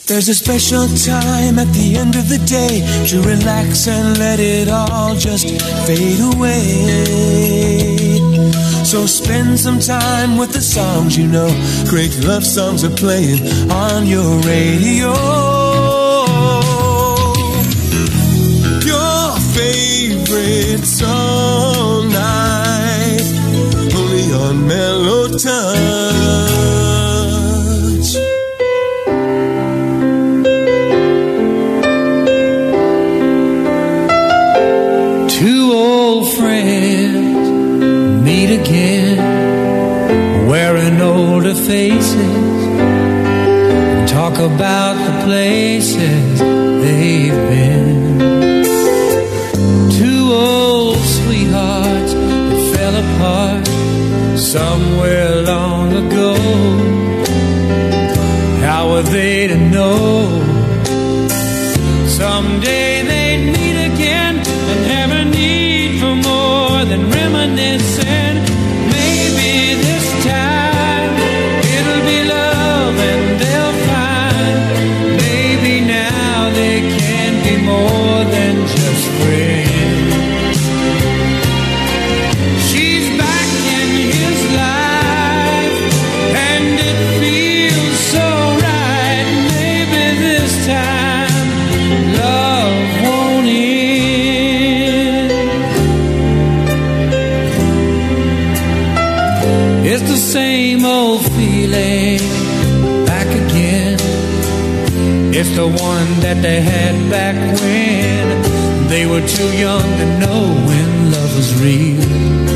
There's a special time at the end of the day to relax and let it all just fade away. So spend some time with the songs you know. Great love songs are playing on your radio. Your favorite song night, only on Mellow Touch. Two old friends meet again, wearing older faces, talk about the places they've been. Two old sweethearts that fell apart somewhere long ago. How were they to know someday they'd meet again and have a need for more than reminiscing? Maybe this time it'll be love and they'll find maybe now they can be more than just friends. She's back in his life and it feels so right. Maybe this time love won't end. It's the same old feeling back again. It's the one that they had back when they were too young to know when love was real.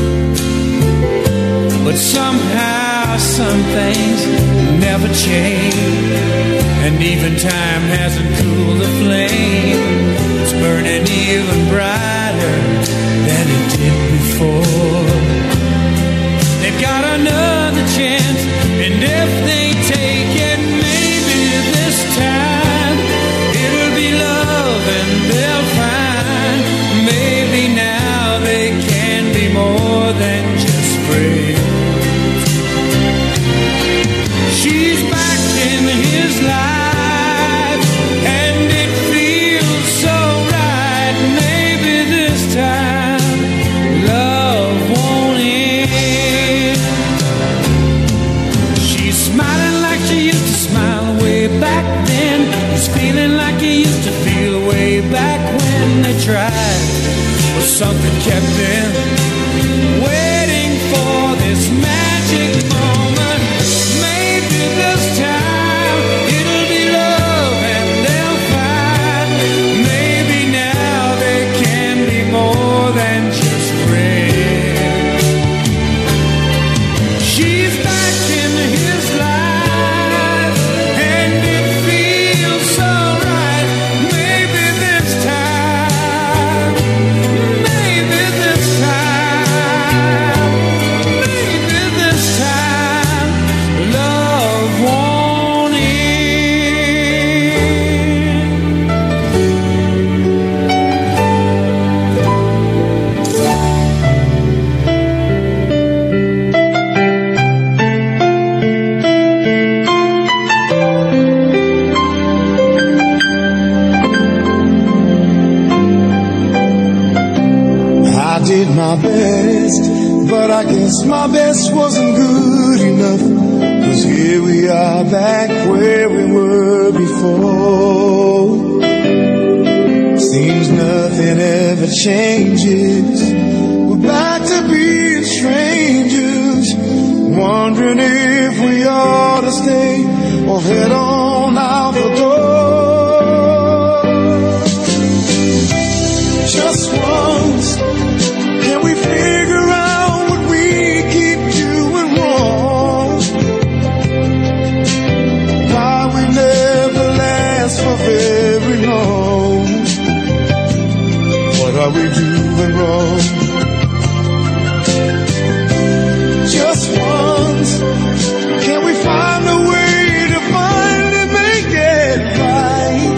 But somehow some things never change, and even time hasn't cooled the flame. It's burning even brighter than it did before. They've got another chance, and if they take it, maybe this time it'll be love and they'll find maybe now they can be more than just friends. She's back in his life and it feels so right. Maybe this time love won't end. She's smiling like she used to smile way back then. He's feeling like he used to feel way back when they tried. Well, something kept them waiting for this magic moment. Maybe this time it'll be love and they'll find maybe now they can be more than just friends. She's back in his life and it feels so right. Maybe this time, maybe this time, maybe this time love won't end. I did my best, but I guess my best wasn't good enough. 'Cause here we are back where we were before. Seems nothing ever changes. We're back to being strangers, wondering if we ought to stay or head on out the door. Just once, can we figure out what we keep doing wrong? Why we never last for very long? What are we doing wrong? Just once, can we find a way to finally make it right?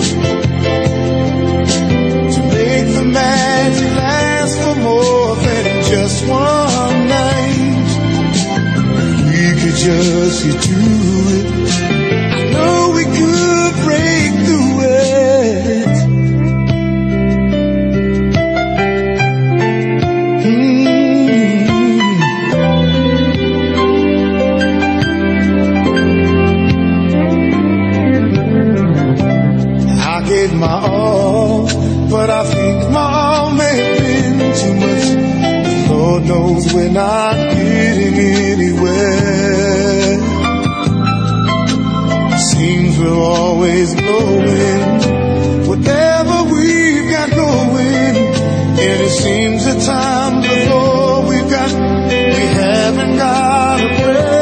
To make the magic last for more than just one night. If we could just get to it, I know we could break we're not getting anywhere. Seems we're always blowing whatever we've got going, and it seems the time before we haven't got a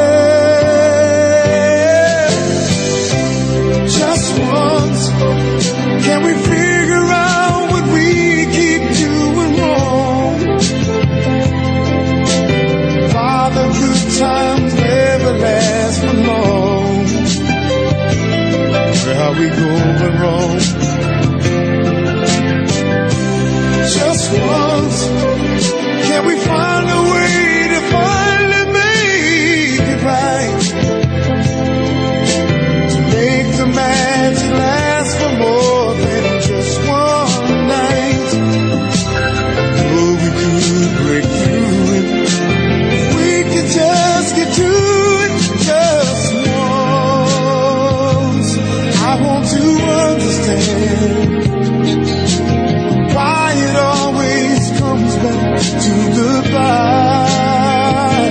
prayer. Just once, can we figure out what we keep doing wrong? Father, good times never last for long. Where are we going wrong? Just once, can we find a way to finally make it right? To make the magic last for more than just one night. Oh, we could break through it if we could just get to it just once. I want to understand why it always comes back to goodbye.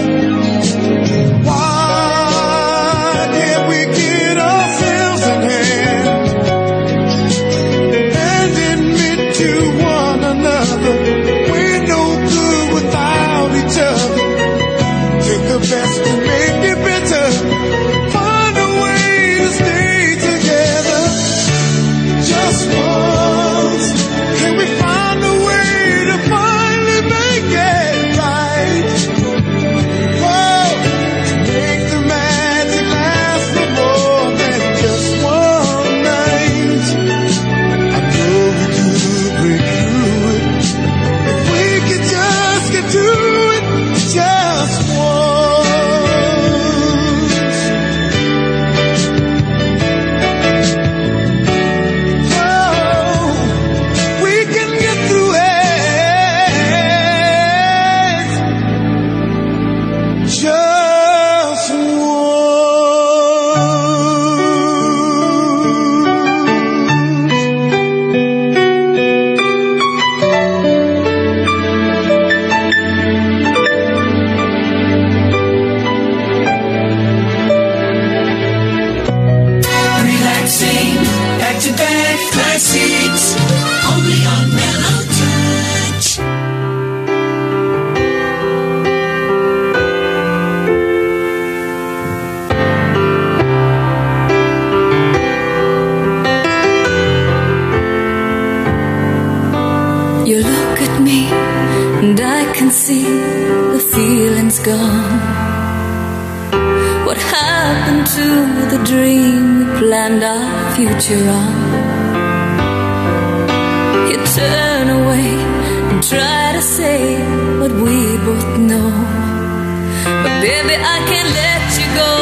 Why can't we get ourselves in hand and admit to one another we're no good without each other? Take the best to make it better. Find a way to stay together. Just once, can we find a way to finally make it right? Oh, to make the magic last for more than just one night. I know we could break through it if we could just get to it just once. Oh, we can get through it just once. Relaxing, back to back classics, only on Mellow Touch. You look at me and I can see the feeling's gone. What happened to the dream we planned our future on? You turn away and try to say what we both know, but baby, I can't let you go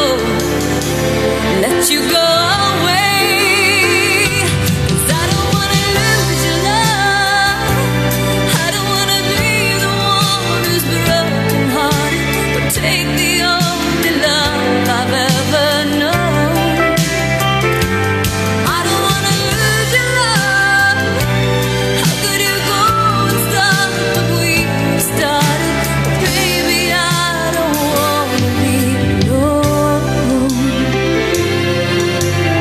away. 'Cause I don't wanna lose your love. I don't wanna be the one who's broken hearted, but take the only love I've ever known. I don't wanna lose your love. How could you go and stop what we started? Baby, I don't wanna be alone.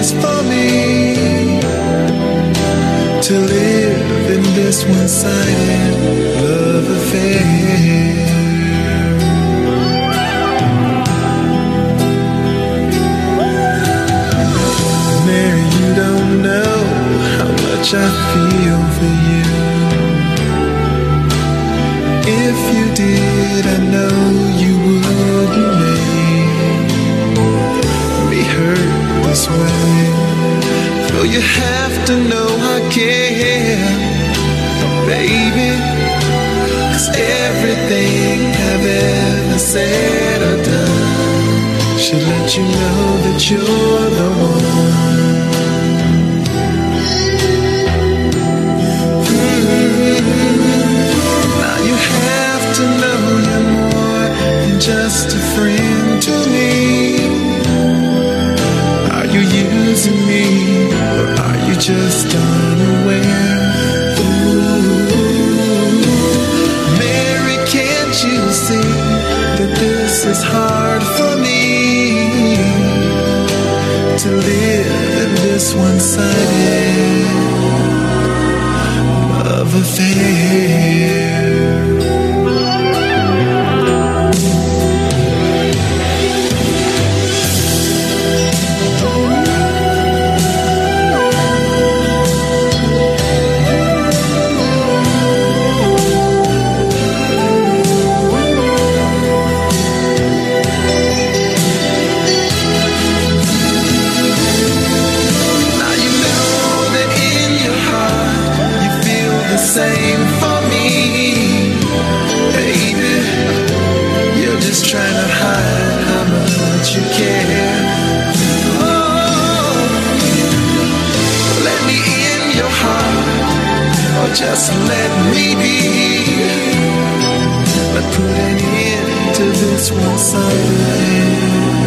changes for me to live in this one-sided love affair. Mary, you don't know how much I feel for you. If you did, I know you wouldn't make me hurt this way. Though you have to know I care, baby, 'cause everything I've ever said or done should let you know that you're the one. Now you have to know you're more than just a friend to me. Are you using me, or are you just unaware? Ooh, Mary, can't you see that this is hard for me to live in this one-sided love affair? Same for me, baby. You're just trying to hide how much you care. Oh, let me in your heart, or just let me be. But put an end to this one-sided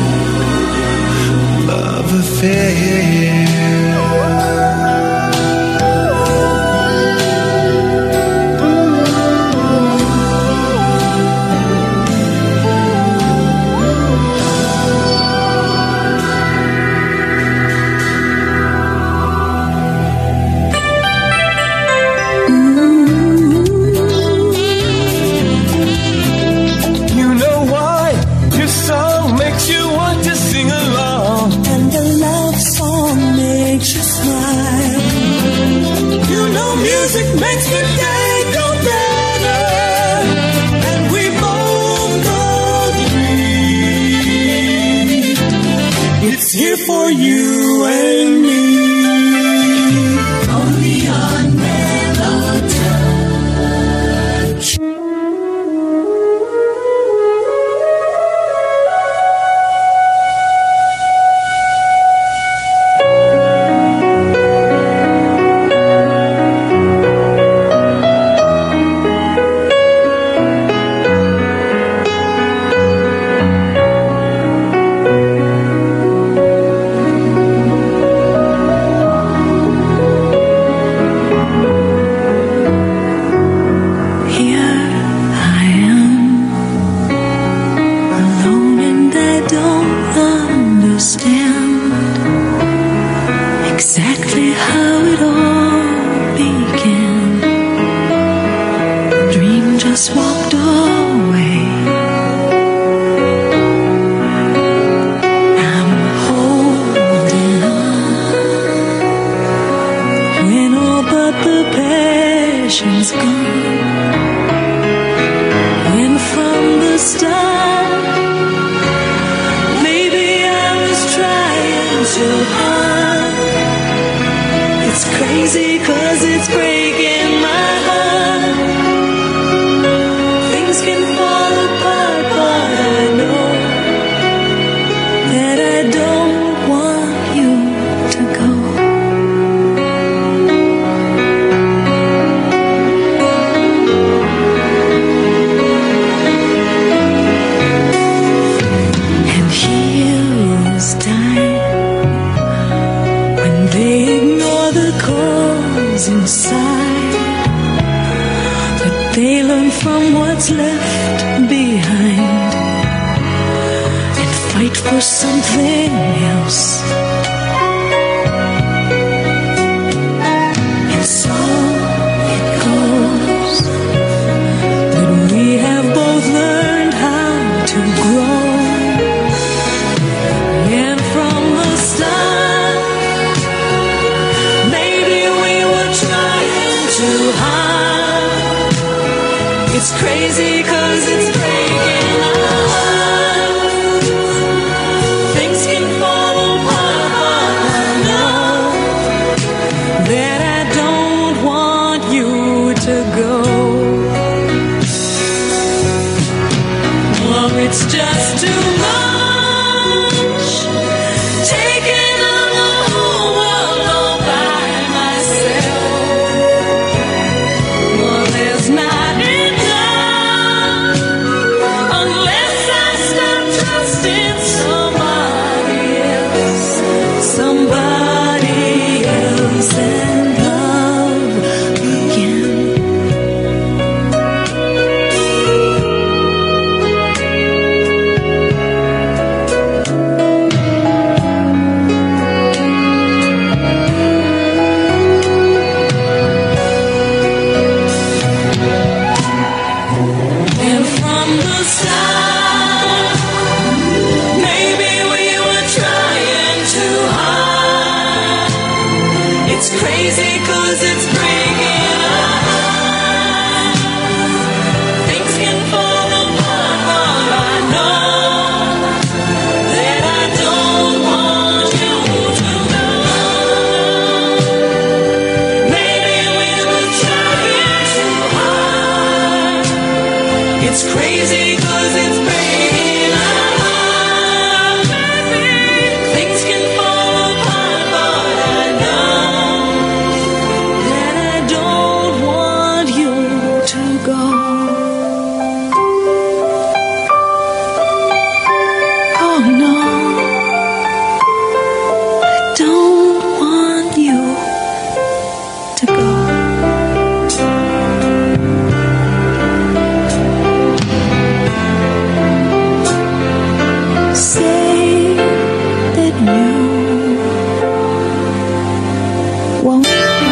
love affair. For you and me, only on Melotouch. For something else. It's crazy 'cause it's breaking our heart. Things can fall apart, but I know that I don't want you to know. Maybe we were trying too hard. It's crazy 'cause it's breaking our heart. Things can fall apart, but I know that I don't want you to go. Oh no, I don't want you to go. Say that you won't.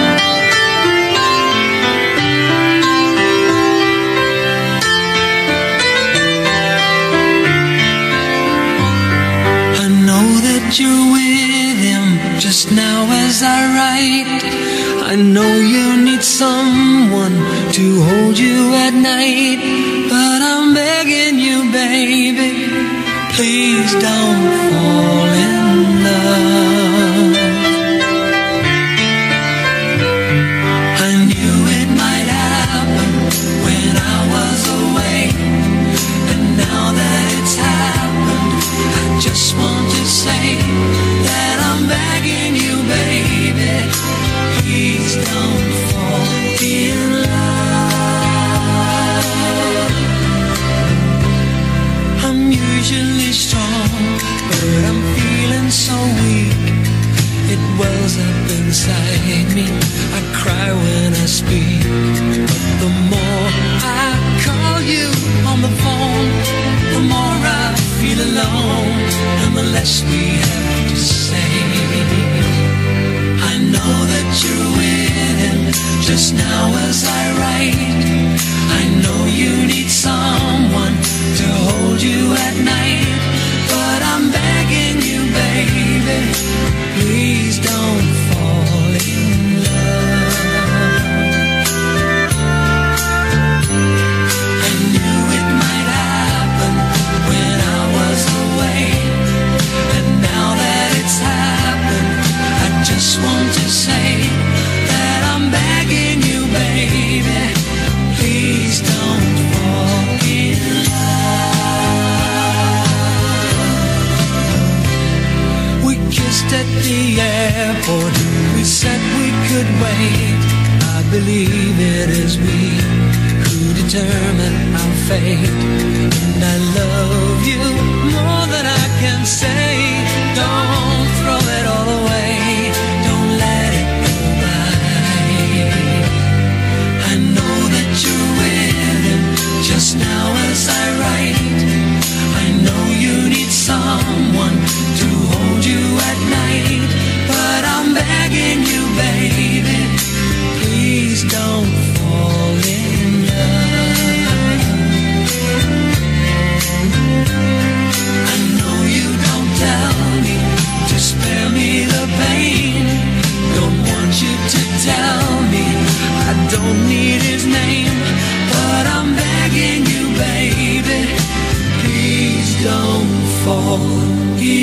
I know that you're with him just now as I write. I know you need someone to hold you at night, but I'm begging you, baby, please don't fall in love. I knew it might happen when I was away, and now that it's happened, I just want to say that I'm begging you, baby, please don't fall in love. I'm usually strong, but I'm feeling so weak. It wells up inside me, I cry when I speak. But the more I call you on the phone, the more I feel alone, and the less we have to say. I know that you're with him just now as I write. I know you need someone to hold you at night, but I'm begging you, baby, please don't fall in love. I knew it might happen when I was away, and now that it's happened, I just want to say that I'm begging you, baby, please don't fall in love. We kissed at the airport, we said we could wait. I believe it is we who determine our fate, and I love you more than I can say. Don't throw it all away, don't let it go by. I know that you're with him just now as I write. I know you need someone to hold you at night, but I'm begging you, baby, please don't fall in love. I know you don't tell me to spare me the pain. Don't want you to tell me I don't need his name, but I'm begging you, baby, please don't fall in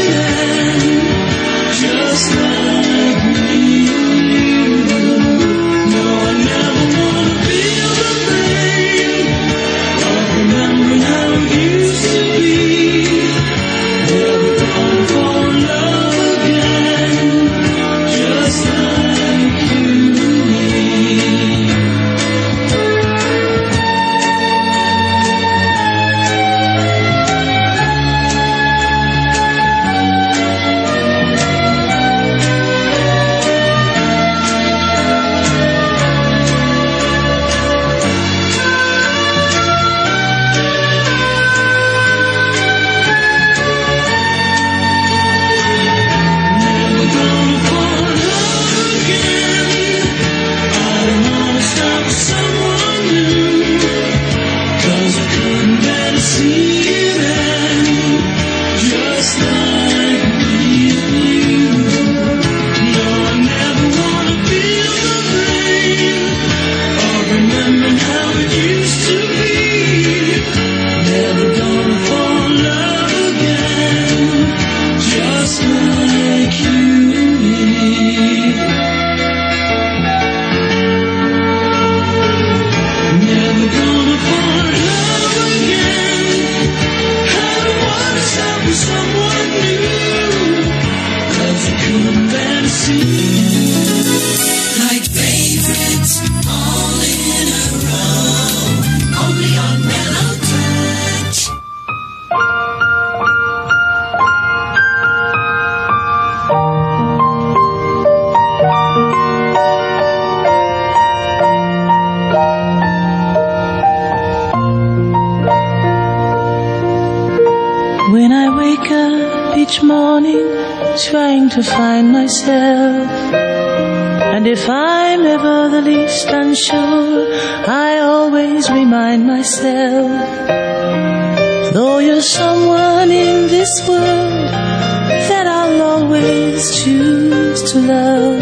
each morning trying to find myself. And if I'm ever the least unsure, I always remind myself, though you're someone in this world that I'll always choose to love,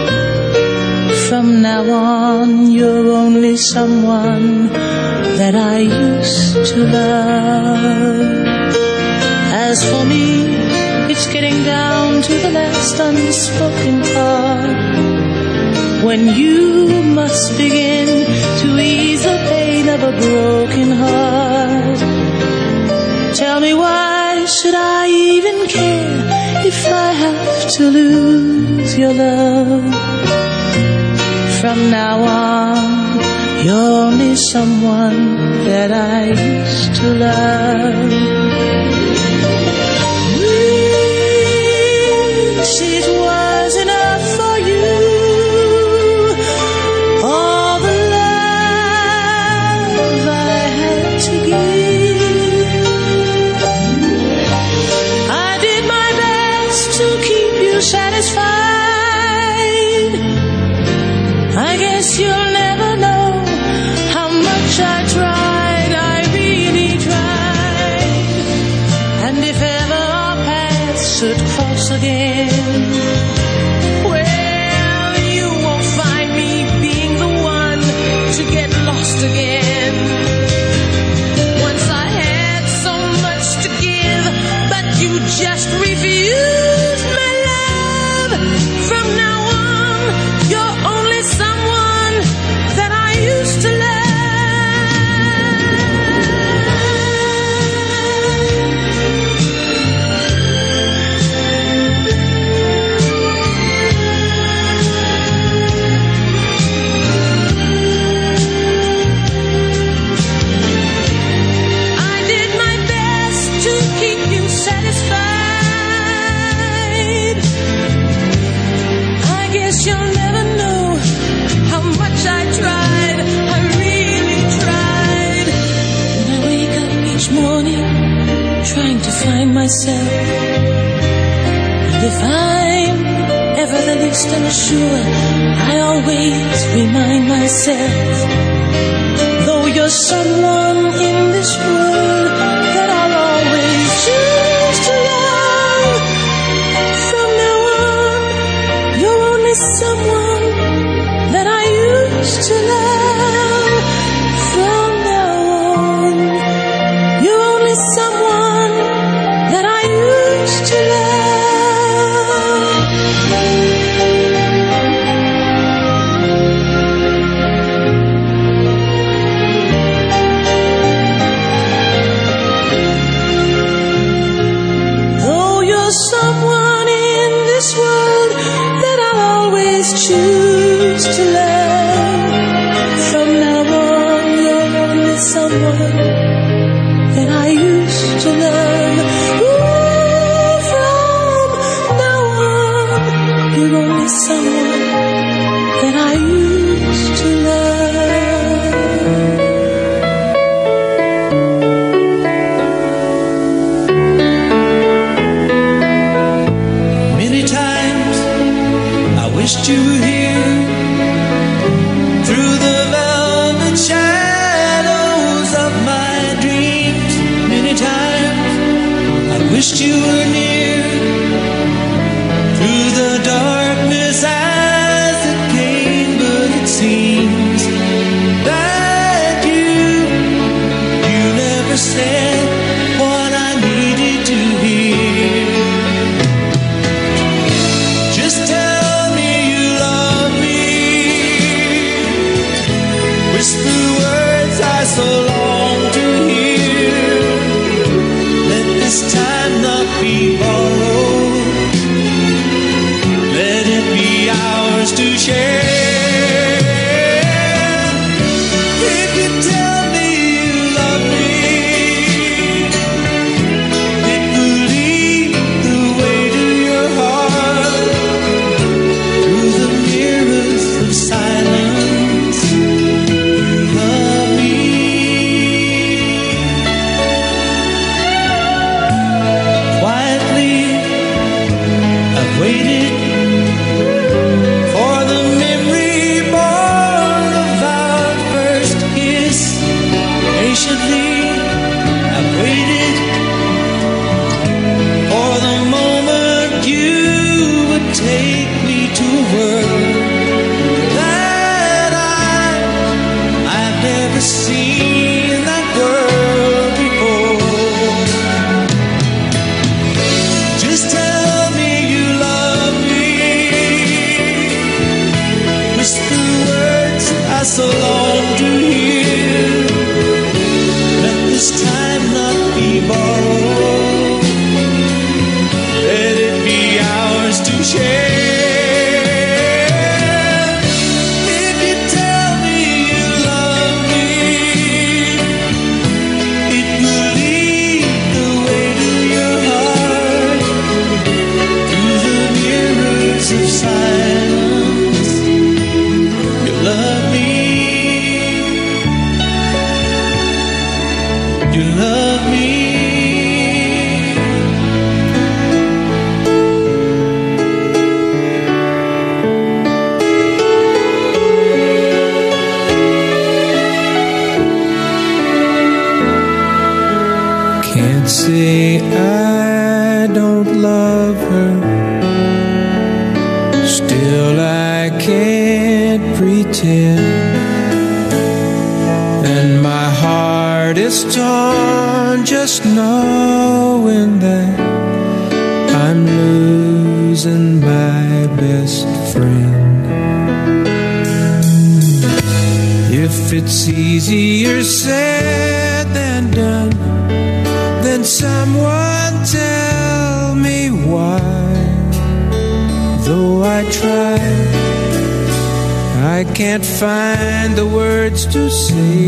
from now on you're only someone that I used to love. As for me, it's getting down to the last unspoken part, when you must begin to ease the pain of a broken heart. Tell me, why should I even care if I have to lose your love? From now on, you're only someone that I used to love. Wish it was enough for you, all the love I had to give. I did my best to keep you satisfied. I guess you'll never know how much I tried, I really tried. And if ever our paths should cross again, well, you won't find me being the one to get lost again. Once I had so much to give, but you just refused my love. From now on, you're only someone that I used to love. I did my best to keep you satisfied. I guess you'll never know how much I tried, I really tried. When I wake up each morning trying to find myself, and if I'm ever the least unsure, I always remind myself, though you're someone in this world that I'll always choose to love, from now on, you're only someone that I used to love. From now on, you're only someone that I used to love. you're only someone that I used to love. Many times I wished you were here, through the velvet shadows of my dreams. Many times I wished you were near, through the darkness as it came. But it seems that you never said what I needed to hear. Just tell me you love me, whisper words I so long to hear. Let this time not be borrowed, let it be ours to share. If you tell me you love me, it will lead the way to your heart, through the mirrors of silence. You love me. Quietly I've waited for the memory born of our first kiss. Patiently I've waited for the moment you would take me to a world that I've never seen that world before. Just tell me you love me, whisper words I so long to hear. Let this time not be borrowed, let it be ours to share. If you tell me you love me, it will lead the way to your heart, through the mirrors of silence. You love me, you love me. Can't say I don't love her, still I can't pretend. And my heart is torn just knowing that I'm losing my best friend. If it's easier said than done, then someone tell me why. Though I try, I can't find the words to say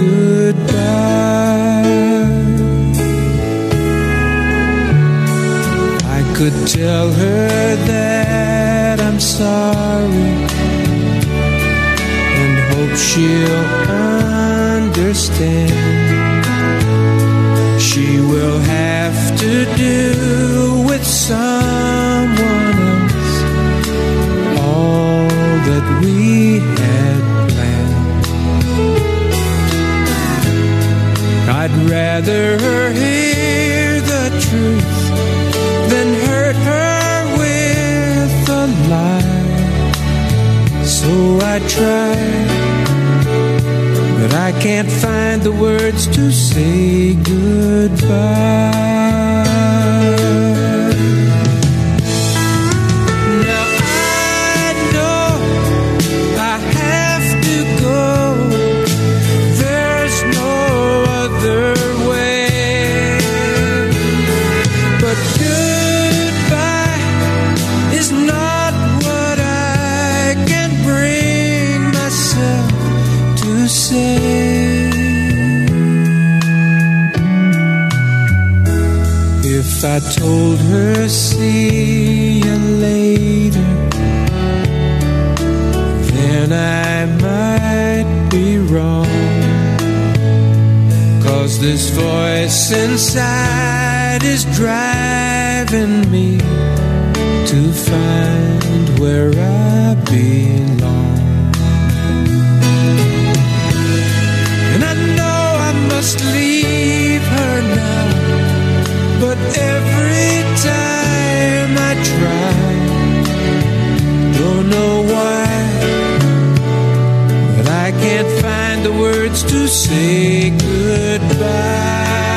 goodbye. I could tell her that I'm sorry and hope she'll understand. She will have to do with someone else all that we had planned. I'd rather her hear the truth than hurt her with a lie. So I try, but I can't find the words to say goodbye. Now I know I have to go, there's no other way. But goodbye is not what I can bring myself to say. If I told her see you later, This inside is driving me to find where I belong. And I know I must leave her now, but every time I try, don't know why, but I can't find the words to say goodbye.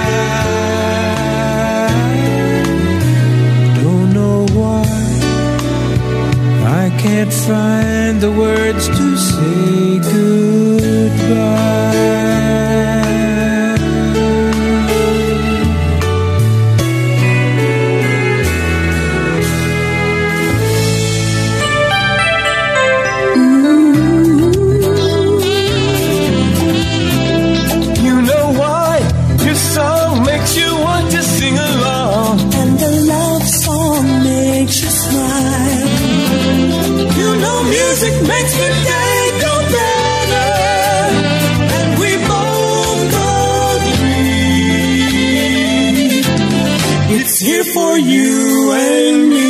I can't find the words to say goodbye. You know why your song makes you want to sing along, and the love song makes you smile. You know music makes the day go better, and we both agree it's here for you and me.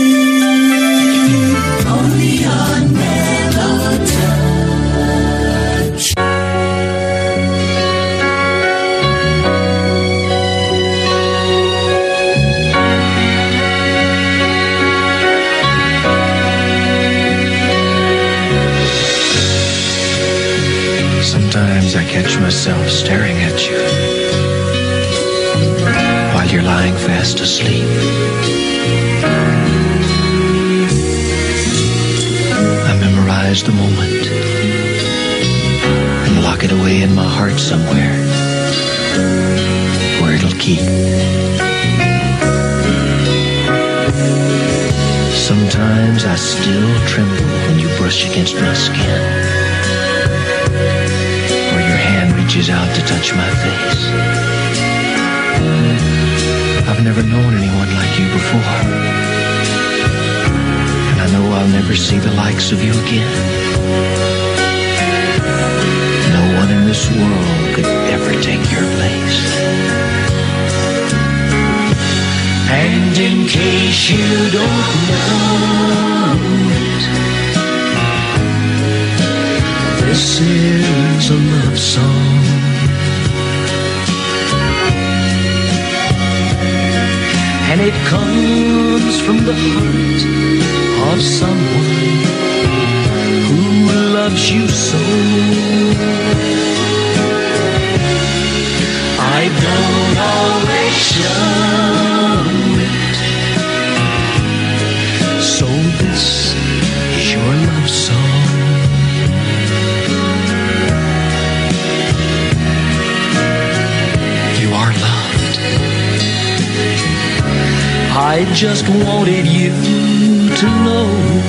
Only on Melotouch. Sometimes I catch myself staring at you while you're lying fast asleep. I memorize the moment and lock it away in my heart somewhere where it'll keep. Sometimes I still tremble when you brush against my skin, reaches out to touch my face. I've never known anyone like you before, and I know I'll never see the likes of you again. No one in this world could ever take your place. And in case you don't know it, this is a love song. And it comes from the heart of someone who loves you so. I don't always show it, so this is your love song. You are loved. I just wanted you to know.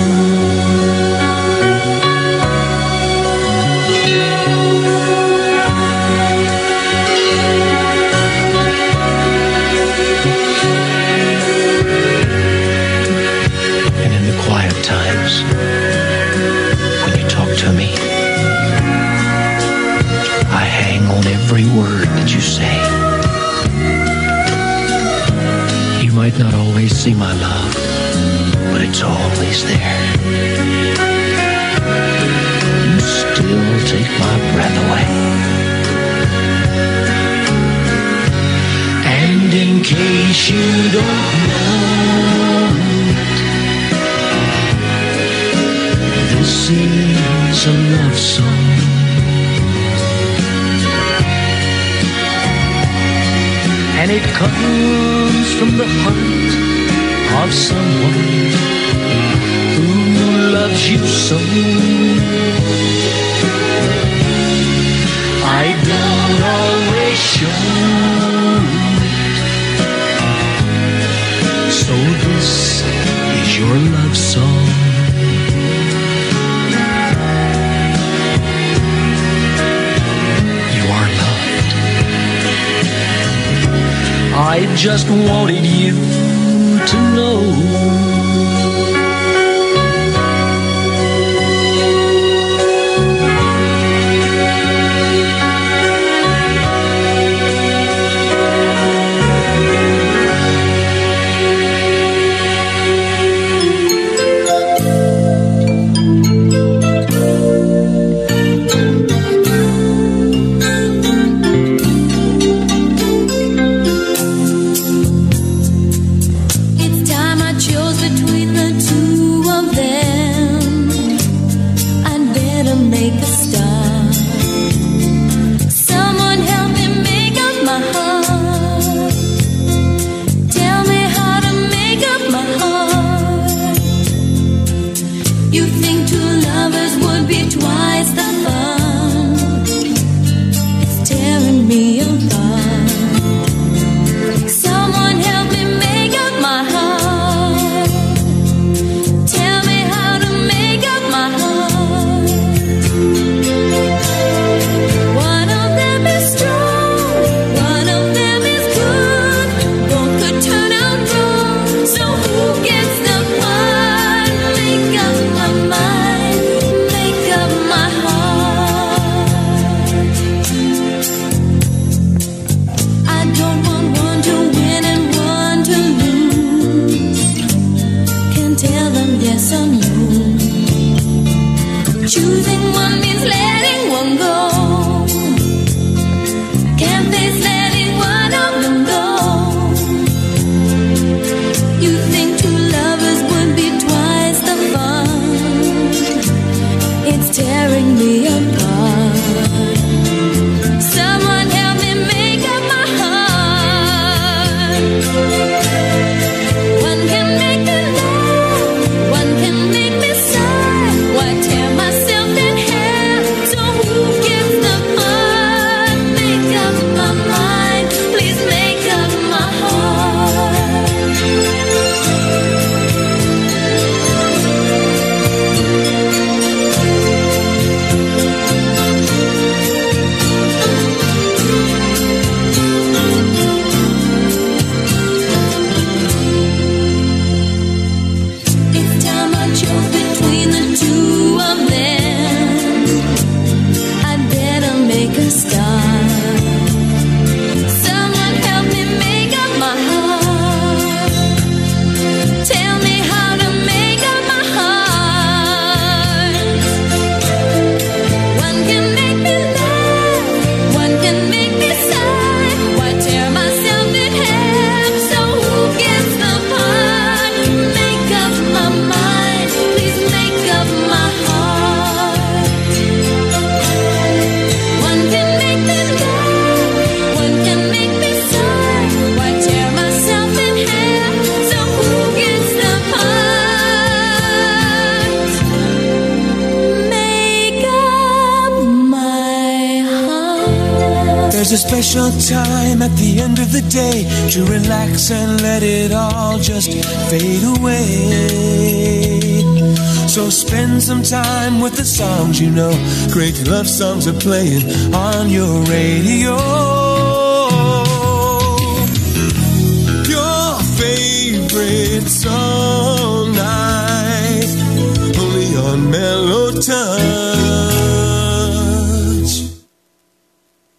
And in the quiet times, when you talk to me, I hang on every word that you say. You might not always see my love, but it's always there. You still take my breath away. And in case you don't know it, this is a love song. And it comes from the heart of someone who loves you so. I don't always show it, so this is your love song. You are loved. I just wanted you to know. yes or no. Choosing one means letting one go. Can't face letting one of them go. You think two lovers would be twice the fun. It's tearing me apart. Someone help me make up my heart. One can make me laugh, one can make me sigh. Why tear myself in half? So who gets the part? Make up my mind, please make up my heart. Each time I chose between the two of them, I'd better make a start. Someone help me make up my heart. Tell me how to make up my heart. One can make me laugh, one can make me sigh. Why tear myself in half? So who gets the part? Make up my mind, please make up my heart. One can make me laugh, one can make me sigh. Why tear myself in half? So who gets the part? Make up my heart. There's a special time at the end of the day to relax and let it all just fade away. So spend some time with the songs you know. Great love songs are playing on your radio. Your favorite song night, only on Mellow Time.